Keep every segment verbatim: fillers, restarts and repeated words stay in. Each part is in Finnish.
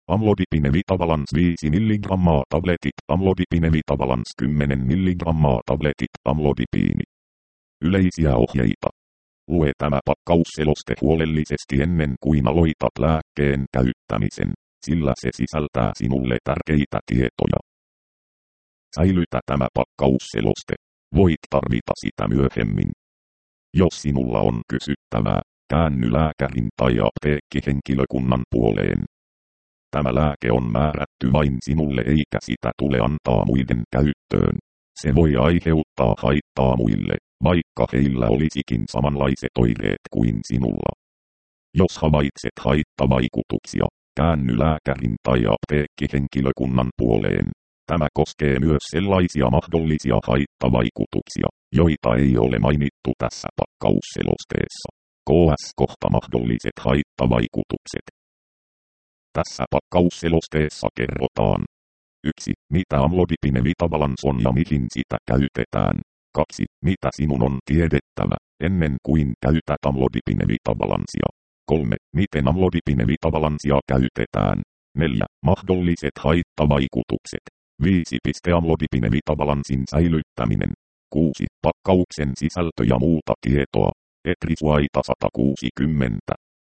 Amlodipine Vitavalans viisi milligrammaa tabletit, Amlodipine Vitavalans kymmenen milligrammaa tabletit, amlodipiini. Yleisiä ohjeita. Lue tämä pakkausseloste huolellisesti ennen kuin aloitat lääkkeen käyttämisen, sillä se sisältää sinulle tärkeitä tietoja. Säilytä tämä pakkausseloste. Voit tarvita sitä myöhemmin. Jos sinulla on kysyttävää, käänny lääkärin tai apteekkihenkilökunnan puoleen. Tämä lääke on määrätty vain sinulle eikä sitä tule antaa muiden käyttöön. Se voi aiheuttaa haittaa muille, vaikka heillä olisikin samanlaiset oireet kuin sinulla. Jos havaitset haittavaikutuksia, käänny lääkärin tai apteekkihenkilökunnan puoleen. Tämä koskee myös sellaisia mahdollisia haittavaikutuksia, joita ei ole mainittu tässä pakkausselosteessa. Ks kohta mahdolliset haittavaikutukset. Tässä pakkausselosteessa kerrotaan. yksi. Mitä amlodipine Vitavalans on ja mihin sitä käytetään. kaksi. Mitä sinun on tiedettävä, ennen kuin käytät amlodipine Vitavalansia. kolme. Miten amlodipine Vitavalansia käytetään. neljä. Mahdolliset haittavaikutukset. viisi. Amlodipine Vitavalansin säilyttäminen. kuusi. Pakkauksen sisältö ja muuta tietoa. Etrisuaita sata kuusikymmentä.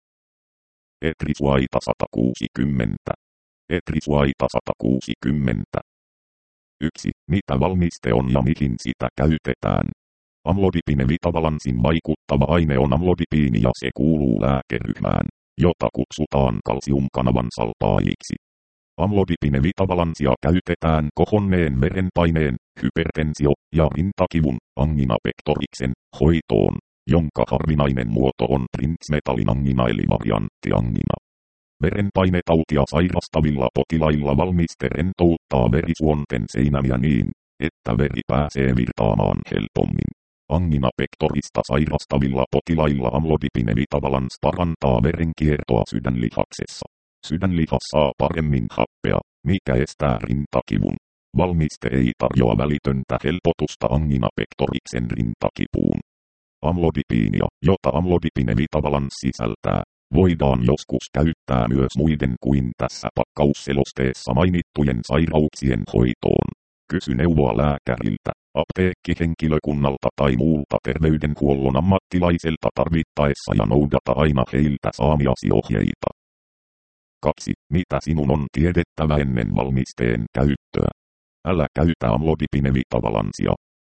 Etrisuaita sata kuusikymmentä. Etrisuaita sata kuusikymmentä. yksi. Mitä valmiste on ja mihin sitä käytetään. Amlodipine Vitavalansin vaikuttava aine on amlodipiini ja se kuuluu lääkeryhmään, jota kutsutaan kalsiumkanavan salpaajiksi. Amlodipine Vitavalansia käytetään kohonneen verenpaineen, hypertensio- ja rintakivun, angina pectoriksen, hoitoon, jonka harvinainen muoto on transmetallin angina eli varianttiangina. Verenpainetautia sairastavilla potilailla valmiste rentouttaa verisuonten seinämiä niin, että veri pääsee virtaamaan helpommin. Angina pectorista sairastavilla potilailla amlodipine Vitavalans parantaa verenkiertoa sydänlihaksessa. Sydänlihas saa paremmin happea, mikä estää rintakivun. Valmiste ei tarjoa välitöntä helpotusta angina pectoriksen rintakipuun. Amlodipiinia, jota amlodipine Vitavalans sisältää, voidaan joskus käyttää myös muiden kuin tässä pakkausselosteessa mainittujen sairauksien hoitoon. Kysy neuvoa lääkäriltä, apteekkihenkilökunnalta tai muulta terveydenhuollon ammattilaiselta tarvittaessa ja noudata aina heiltä saamiasi ohjeita. kaksi. Mitä sinun on tiedettävä ennen valmisteen käyttöä? Älä käytä amlodipine Vitavalansia.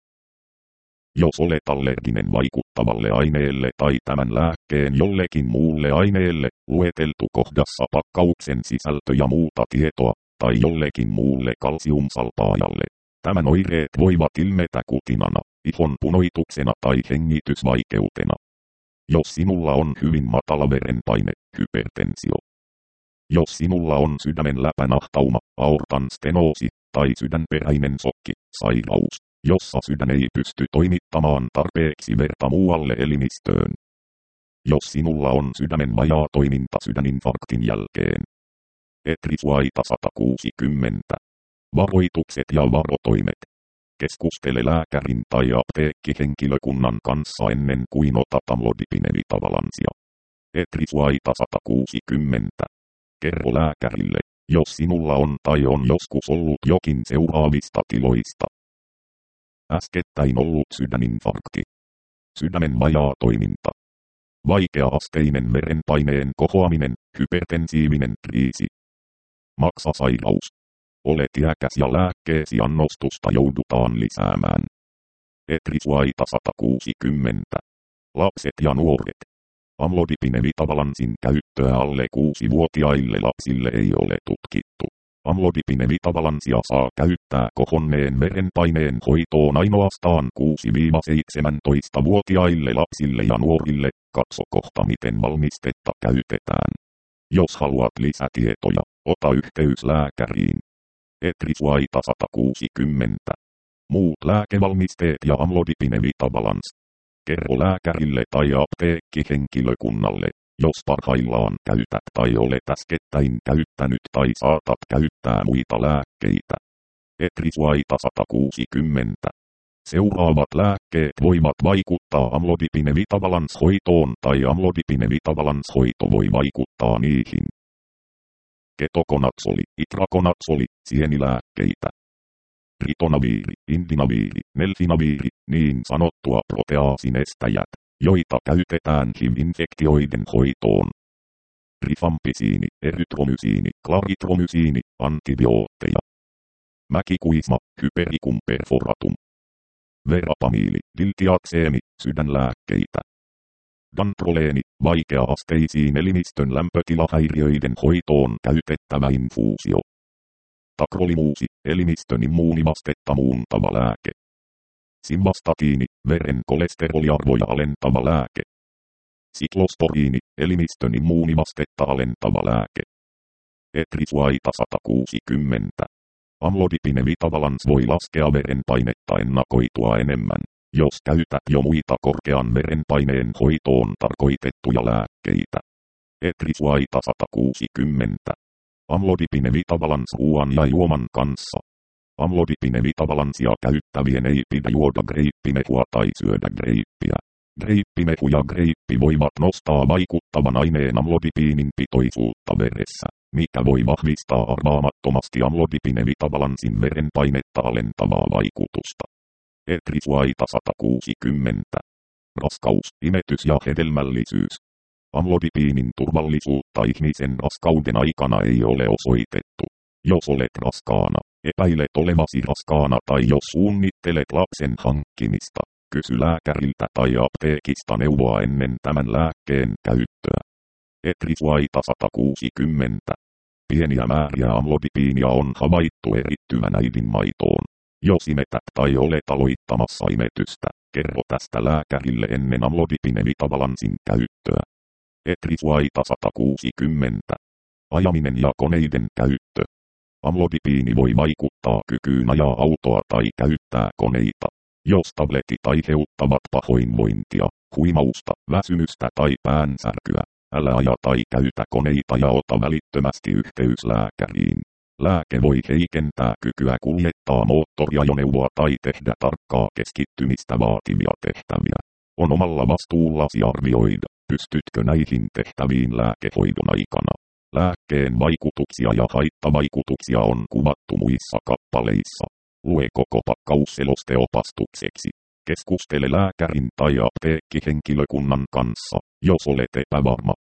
Jos olet allerginen vaikuttavalle aineelle tai tämän lääkkeen jollekin muulle aineelle, lueteltu kohdassa pakkauksen sisältö ja muuta tietoa, tai jollekin muulle kalsiumsalpaajalle. Tämän oireet voivat ilmetä kutinana, ihon punoituksena tai hengitysvaikeutena. Jos sinulla on hyvin matala verenpaine, hypertensio. Jos sinulla on sydämen läpänahtauma, aortan stenoosi, tai sydänperäinen sokki, sairaus, jossa sydän ei pysty toimittamaan tarpeeksi verta muualle elimistöön. Jos sinulla on sydämen vajaa toiminta sydäninfarktin jälkeen. Etrisuaita sata kuusikymmentä. Varoitukset ja varotoimet. Keskustele lääkärin tai apteekkihenkilökunnan kanssa ennen kuin otat amlodipine Vitavalansia. Etrisuaita sata kuusikymmentä. Kerro lääkärille, jos sinulla on tai on joskus ollut jokin seuraavista tiloista. Äskettäin ollut sydäninfarkti. Sydämen vajaa toiminta. Vaikea-asteinen verenpaineen kohoaminen, hypertensiivinen kriisi. Maksasairaus. Olet iäkäs ja lääkkeesi annostusta joudutaan lisäämään. Etrisuaita sata kuusikymmentä. Lapset ja nuoret. Amlodipine Vitavalansin käyttöä alle kuusivuotiaille lapsille ei ole tutkittu. Amlodipine Vitavalansia saa käyttää kohonneen verenpaineen hoitoon ainoastaan kuusi-seitsemäntoistavuotiaille lapsille ja nuorille, katso kohta miten valmistetta käytetään. Jos haluat lisätietoja, ota yhteys lääkäriin. Etrisuaita sata kuusikymmentä. Muut lääkevalmisteet ja amlodipine Vitavalans. Kerro lääkärille tai apteekkihenkilökunnalle, jos parhaillaan käytät tai olet äskettäin käyttänyt tai saatat käyttää muita lääkkeitä. Etrisuaita sata kuusikymmentä. Seuraavat lääkkeet voivat vaikuttaa amlodipine Vitavalans hoitoon tai amlodipine Vitavalans hoito voi vaikuttaa niihin. ketokonatsoli, itrakonatsoli, sienilääkkeitä. Ritonaviiri, indinaviiri, nelfinaviiri, niin sanottua proteaasinestäjät, joita käytetään H I V-infektioiden hoitoon. Rifampisiini, erytromysiini, klaritromysiini, antibiootteja. Mäkikuisma, hypericum perforatum. Verapamiili, diltiakseemi, sydänlääkkeitä. Dantroleeni, vaikea-asteisiin elimistön lämpötilahäiriöiden hoitoon käytettävä infuusio. Takrolimuusi, elimistön immuunivastetta muuntava lääke. Simvastatiini, veren kolesteroliarvoja alentava lääke. Siklosporiini, elimistön immuunivastetta alentava lääke. Etrisuaita sata kuusikymmentä. Amlodipine Vitavalans voi laskea verenpainetta ennakoitua enemmän, jos käytät jo muita korkean verenpaineen hoitoon tarkoitettuja lääkkeitä. Etrisuaita sata kuusikymmentä. Amlodipine Vitavalans ruoan ja juoman kanssa. Amlodipine Vitavalansia käyttävien ei pidä juoda greippimehua tai syödä greippiä. Greippimehu ja greippi voivat nostaa vaikuttavan aineen amlodipiinin pitoisuutta veressä, mikä voi vahvistaa arvaamattomasti amlodipine Vitavalansin verenpainetta alentavaa vaikutusta. Etrisuaita sata kuusikymmentä. Raskaus, imetys ja hedelmällisyys. Amlodipiinin turvallisuutta ihmisen raskauden aikana ei ole osoitettu. Jos olet raskaana, epäilet olevasi raskaana tai jos suunnittelet lapsen hankkimista, kysy lääkäriltä tai apteekista neuvoa ennen tämän lääkkeen käyttöä. Etrisuaita sata kuusikymmentä. Pieniä määriä amlodipiinia on havaittu erittyvän äidinmaitoon. Jos imetät tai olet aloittamassa imetystä, kerro tästä lääkärille ennen amlodipine Vitavalansin käyttöä. Etrisuaita sata kuusikymmentä. Ajaminen ja koneiden käyttö. Amlodipiini voi vaikuttaa kykyyn ajaa autoa tai käyttää koneita. Jos tabletit aiheuttavat pahoinvointia, huimausta, väsymystä tai päänsärkyä, älä aja tai käytä koneita ja ota välittömästi yhteys lääkäriin. Lääke voi heikentää kykyä kuljettaa moottoriajoneuvoa tai tehdä tarkkaa keskittymistä vaativia tehtäviä. On omalla vastuullasi arvioida, pystytkö näihin tehtäviin lääkehoidon aikana. Lääkkeen vaikutuksia ja haittavaikutuksia on kuvattu muissa kappaleissa. Lue koko pakkaus selosteopastukseksi. Keskustele lääkärin tai apteekkihenkilökunnan kanssa, jos olet epävarma.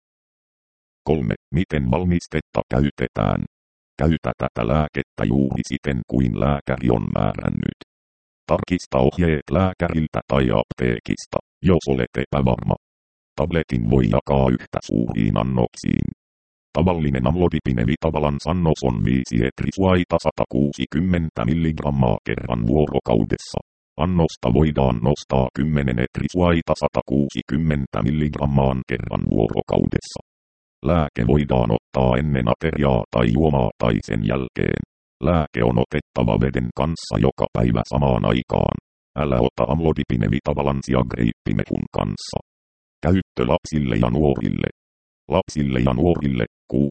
kolme. Miten valmistetta käytetään? Käytä tätä lääkettä juuri siten kuin lääkäri on määrännyt. Tarkista ohjeet lääkäriltä tai apteekista, jos olet epävarma. Tabletin voi jakaa yhtä suuriin annoksiin. Tavallinen amlodipine Vitavalans annos on viisi etrisuaita sata kuusikymmentä milligrammaa kerran vuorokaudessa. Annosta voidaan nostaa kymmenen etrisuaita sata kuusikymmentä milligrammaan kerran vuorokaudessa. Lääke voidaan ottaa ennen ateriaa tai juomaa tai sen jälkeen. Lääke on otettava veden kanssa joka päivä samaan aikaan. Älä ota amlodipine Vitavalansia greippimehun kanssa. Käyttö lapsille ja nuorille. Lapsille ja nuorille,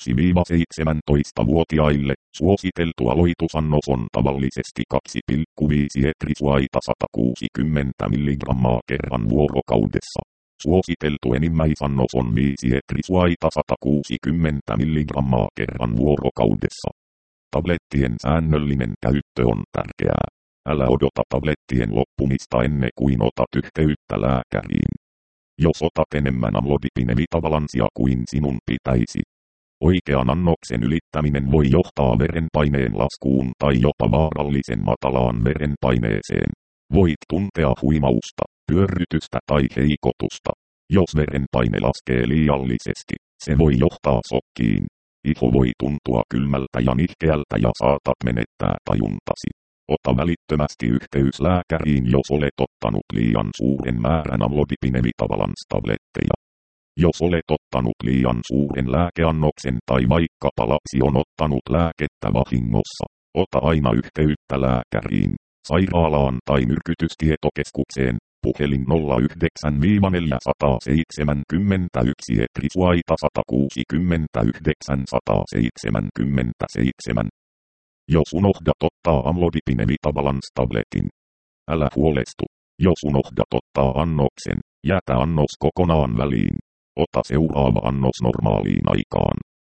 kuusi-seitsemäntoista-vuotiaille, suositeltu aloitusannos on tavallisesti kaksi pilkku viisi etrisuaita sata kuusikymmentä milligrammaa kerran vuorokaudessa. Suositeltu enimmäisannos on viisi etrisuaita sata kuusikymmentä milligrammaa kerran vuorokaudessa. Tablettien säännöllinen käyttö on tärkeää. Älä odota tablettien loppumista ennen kuin otat yhteyttä lääkäriin. Jos otat enemmän amlodipine Vitavalansia kuin sinun pitäisi. Oikean annoksen ylittäminen voi johtaa verenpaineen laskuun tai jopa vaarallisen matalaan verenpaineeseen. Voit tuntea huimausta, pyörrytystä tai heikotusta. Jos verenpaine laskee liiallisesti, se voi johtaa sokkiin. Iho voi tuntua kylmältä ja nihkeältä ja saatat menettää tajuntasi. Ota välittömästi yhteys lääkäriin, jos olet ottanut liian suuren määrän amlodipine Vitavalans-tabletteja. Jos olet ottanut liian suuren lääkeannoksen tai vaikkapa lapsi on ottanut lääkettä vahingossa, ota aina yhteyttä lääkäriin, sairaalaan tai myrkytystietokeskukseen, puhelin nolla yhdeksän neljä seitsemän yksi etrisuaita sata kuusikymmentäyhdeksän sata seitsemänkymmentäseitsemän. Jos unohdat ottaa amlodipine Vitavalans-tabletin, älä huolestu. Jos unohdat ottaa annoksen, jätä annos kokonaan väliin. Ota seuraava annos normaaliin aikaan.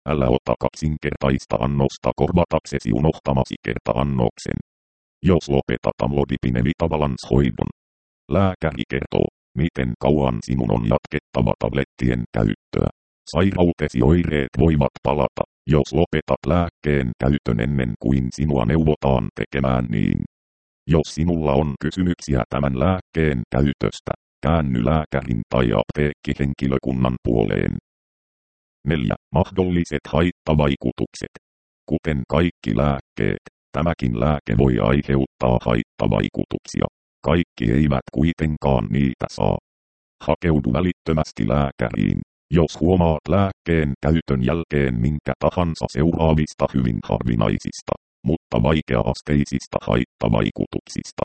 Älä ota kaksinkertaista annosta korvataksesi unohtamasi kerta-annoksen. Jos lopetat amlodipinevitabalans-hoidon. Lääkäri kertoo, miten kauan sinun on jatkettava tablettien käyttöä. Sairautesi oireet voivat palata, jos lopetat lääkkeen käytön ennen kuin sinua neuvotaan tekemään niin. Jos sinulla on kysymyksiä tämän lääkkeen käytöstä, käänny lääkärin tai apteekkihenkilökunnan puoleen. neljä. Mahdolliset haittavaikutukset. Kuten kaikki lääkkeet, tämäkin lääke voi aiheuttaa haittavaikutuksia. Kaikki eivät kuitenkaan niitä saa. Hakeudu välittömästi lääkäriin, jos huomaat lääkkeen käytön jälkeen minkä tahansa seuraavista hyvin harvinaisista, mutta vaikea-asteisista haittavaikutuksista.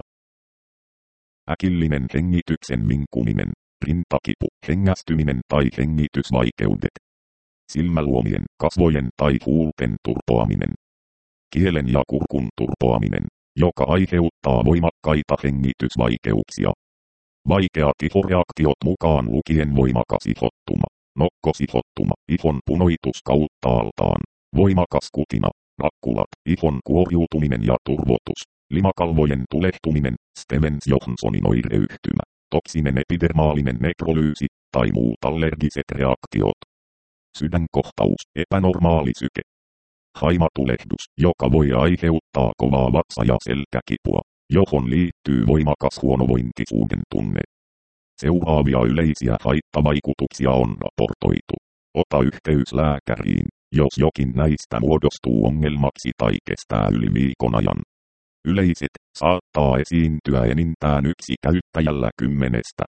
Äkillinen hengityksen vinkuminen, rintakipu, hengästyminen tai hengitysvaikeudet. Silmäluomien, kasvojen tai huulten turpoaminen. Kielen ja kurkun turpoaminen, joka aiheuttaa voimakkaita hengitysvaikeuksia. Vaikeat ihoreaktiot mukaan lukien voimakas ihottuma, nokkosihottuma, ihon punoitus kauttaaltaan, voimakas kutina, rakkulat, ihon kuoriutuminen ja turvotus, limakalvojen tulehtuminen, Stevens-Johnsonin oireyhtymä, toksinen epidermaalinen nekrolyysi tai muut allergiset reaktiot. Sydänkohtaus, epänormaali syke. Haimatulehdus, joka voi aiheuttaa kovaa vatsa- ja selkäkipua, johon liittyy voimakas huonovointisuuden tunne. Seuraavia yleisiä haittavaikutuksia on raportoitu. Ota yhteys lääkäriin, jos jokin näistä muodostuu ongelmaksi tai kestää yli viikon ajan. Yleiset saattaa esiintyä enintään yksi käyttäjällä kymmenestä.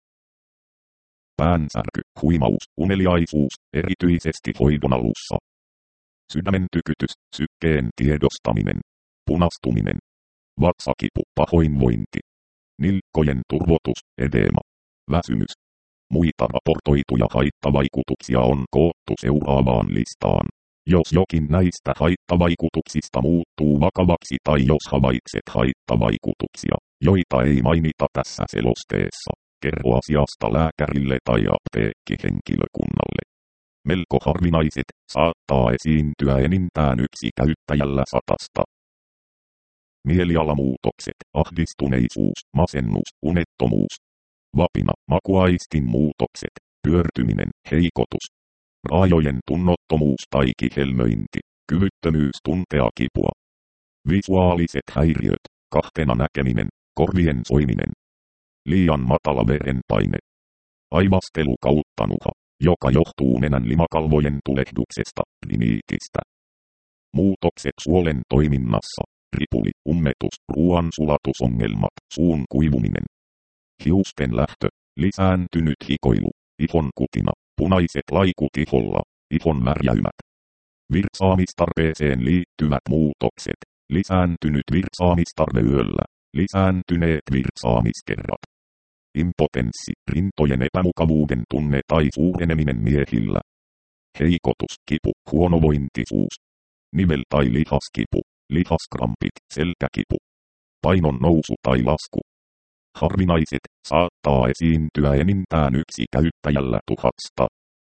Päänsärky, huimaus, uneliaisuus, erityisesti hoidon alussa. Sydämen tykytys, sykkeen tiedostaminen, punastuminen, vatsakipu, pahoinvointi, nilkkojen turvotus, edeema, väsymys. Muita raportoituja haittavaikutuksia on koottu seuraavaan listaan. Jos jokin näistä haittavaikutuksista muuttuu vakavaksi tai jos havaitset haittavaikutuksia, joita ei mainita tässä selosteessa, kerro asiasta lääkärille tai apteekkihenkilökunnalle. Melko harvinaiset, saattaa esiintyä enintään yksi käyttäjällä satasta. Mielialamuutokset, ahdistuneisuus, masennus, unettomuus. Vapina, makuaistin muutokset, pyörtyminen, heikotus. Raajojen tunnottomuus tai kihelmöinti, kyvyttömyys tuntea kipua. Visuaaliset häiriöt, kahtena näkeminen, korvien soiminen. Liian matala verenpaine. Aivastelu kautta nuha, joka johtuu nenän limakalvojen tulehduksesta, riniitistä. Muutokset suolen toiminnassa, ripuli, ummetus, ruoansulatusongelmat, suun kuivuminen. Hiusten lähtö, lisääntynyt hikoilu, ihon kutina, punaiset laikut iholla, ihon värjäymät. Virtsaamistarpeeseen liittyvät muutokset, lisääntynyt virtsaamistarve yöllä, lisääntyneet virtsaamiskerrat. Impotenssi, rintojen epämukavuuden tunne tai suureneminen miehillä. Heikotus, kipu, huonovointisuus. Nivel- tai lihaskipu, lihaskrampit, selkäkipu. Painon nousu tai lasku. Harvinaiset, saattaa esiintyä enintään yksi käyttäjällä tuhasta.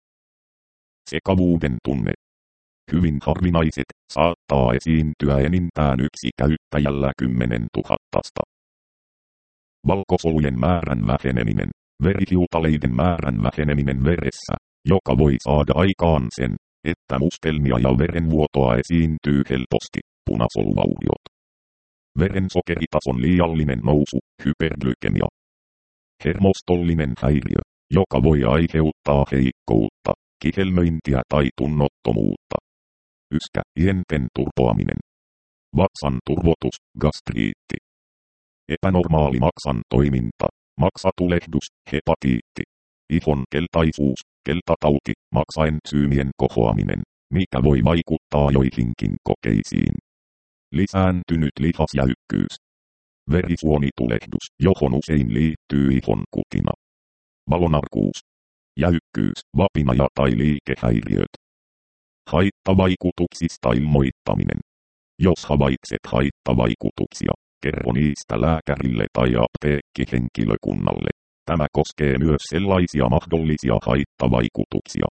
Sekavuuden tunne. Hyvin harvinaiset, saattaa esiintyä enintään yksi käyttäjällä kymmenen tuhattasta. Valkosolujen määrän väheneminen, verihiutaleiden määrän väheneminen veressä, joka voi saada aikaan sen, että mustelmia ja verenvuotoa esiintyy helposti, punasoluvauriot. Verensokeritason liiallinen nousu, hyperglykemia. Hermostollinen häiriö, joka voi aiheuttaa heikkoutta, kihelmöintiä tai tunnottomuutta. Yskä, ienten turpoaminen. Vatsan turvotus, gastriitti. Epänormaali maksan toiminta, maksatulehdus, hepatiitti. Ihon keltaisuus, keltatauti, maksaentsyymien kohoaminen, mikä voi vaikuttaa joihinkin kokeisiin. Lisääntynyt lihasjäykkyys. Verisuonitulehdus, johon usein liittyy ihon kutina. Valonarkuus. Jäykkyys, vapina ja tai liikehäiriöt. Haittavaikutuksista ilmoittaminen. Jos havaitset haittavaikutuksia, kerro niistä lääkärille tai apteekkihenkilökunnalle. Tämä koskee myös sellaisia mahdollisia haittavaikutuksia,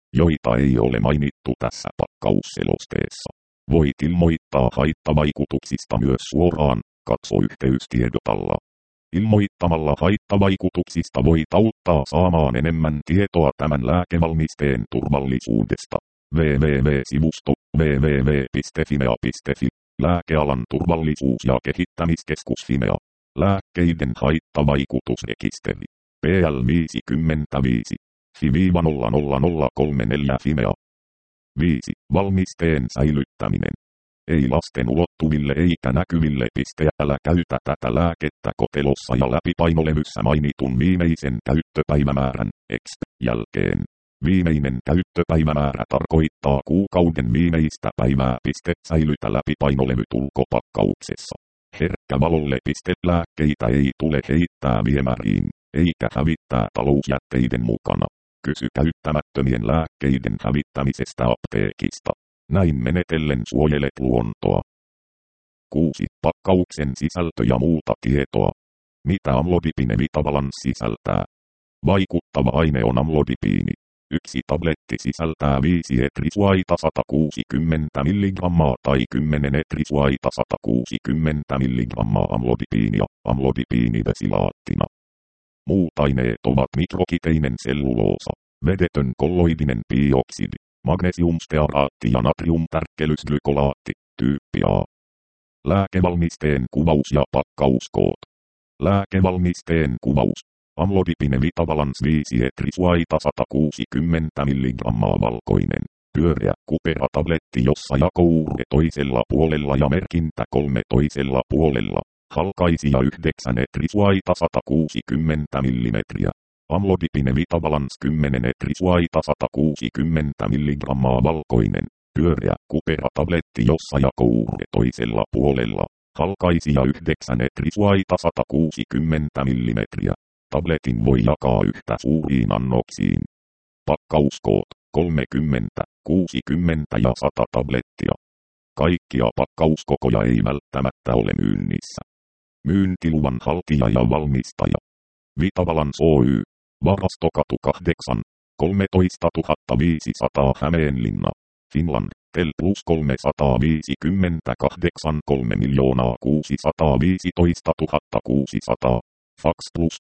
joita ei ole mainittu tässä pakkausselosteessa. Voit ilmoittaa haittavaikutuksista myös suoraan, katso yhteystiedotalla. Ilmoittamalla haittavaikutuksista voit auttaa saamaan enemmän tietoa tämän lääkevalmisteen turvallisuudesta. www-sivusto www piste fimea piste fi Lääkealan turvallisuus- ja kehittämiskeskus Fimea. Lääkkeiden haittavaikutusrekisteri. P L viisikymmentäviisi. F I nolla nolla nolla kolme neljä Fimea. viisi. Valmisteen säilyttäminen. Ei lasten ulottuville eikä näkyville. Älä käytä tätä lääkettä kotelossa ja läpipainolevyssä mainitun viimeisen käyttöpäivämäärän X jälkeen. Viimeinen käyttöpäivämäärä tarkoittaa kuukauden viimeistä päivää. Säilytä läpipainolevyt ulkopakkauksessa. Herkkä valolle. Lääkkeitä ei tule heittää viemäriin, eikä hävittää talousjätteiden mukana. Kysy käyttämättömien lääkkeiden hävittämisestä apteekista. Näin menetellen suojelet luontoa. kuusi. Pakkauksen sisältö ja muuta tietoa. Mitä amlodipine Vitabalance sisältää? Vaikuttava aine on amlodipiini. Yksi tabletti sisältää viisi etrisuaita sata kuusikymmentä milligrammaa tai kymmenen etrisuaita sata kuusikymmentä milligrammaa amlodipiinia, amlodipiinivesilaattina. Muut aineet ovat mikrokiteinen selluloosa, vedetön kolloidinen bioksidi, magnesiumstearaatti ja natriumtärkkelysglykolaatti, tyyppi A. Lääkevalmisteen kuvaus ja pakkauskoot. Lääkevalmisteen kuvaus. Amlodipine Vitabalance viisi etrisuaita sata kuusikymmentä milligrammaa valkoinen, pyöreä kuperatabletti, jossa jakouure toisella puolella ja merkintä kolme toisella puolella. Halkaisija yhdeksän etrisuaita sata kuusikymmentä millimetriä. Amlodipine Vitabalance kymmenen etrisuaita sata kuusikymmentä milligrammaa valkoinen, pyöreä kuperatabletti, jossa jakouure toisella puolella. Halkaisija yhdeksän etrisuaita sata kuusikymmentä millimetriä. Tabletin voi jakaa yhtä suuriin annoksiin. Pakkauskoot kolmekymmentä, kuusikymmentä ja sata tablettia. Kaikkia pakkauskokoja ei välttämättä ole myynnissä. Myyntiluvan haltija ja valmistaja. Vitabalance Oy. Varastokatu kahdeksan, kolmetoistatuhatta viisisataa Hämeenlinna, Finland. Tel plus kolmesataaviisikymmentäkahdeksan kolme miljoonaa kuusisataaviisitoistatuhatta kuusisataa. Fax plus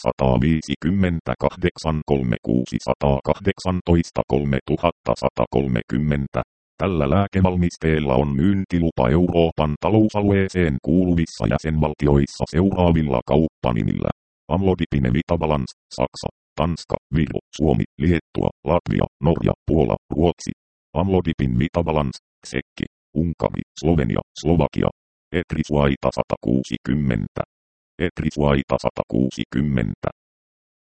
kolmesataaviisikymmentäkahdeksan kolme kuusisataakahdeksantoista kolmetuhatta sata kolmekymmentä. Tällä lääkevalmisteella on myyntilupa Euroopan talousalueeseen kuuluvissa jäsenvaltioissa seuraavilla kauppanimillä. Amlodipine Vitabalance, Saksa, Tanska, Viro, Suomi, Liettua, Latvia, Norja, Puola, Ruotsi. Amlodipine Vitabalance, Tsekki, Unkari, Slovenia, Slovakia. Etrisuaita sata kuusikymmentä. Etrisuaita sata kuusikymmentä.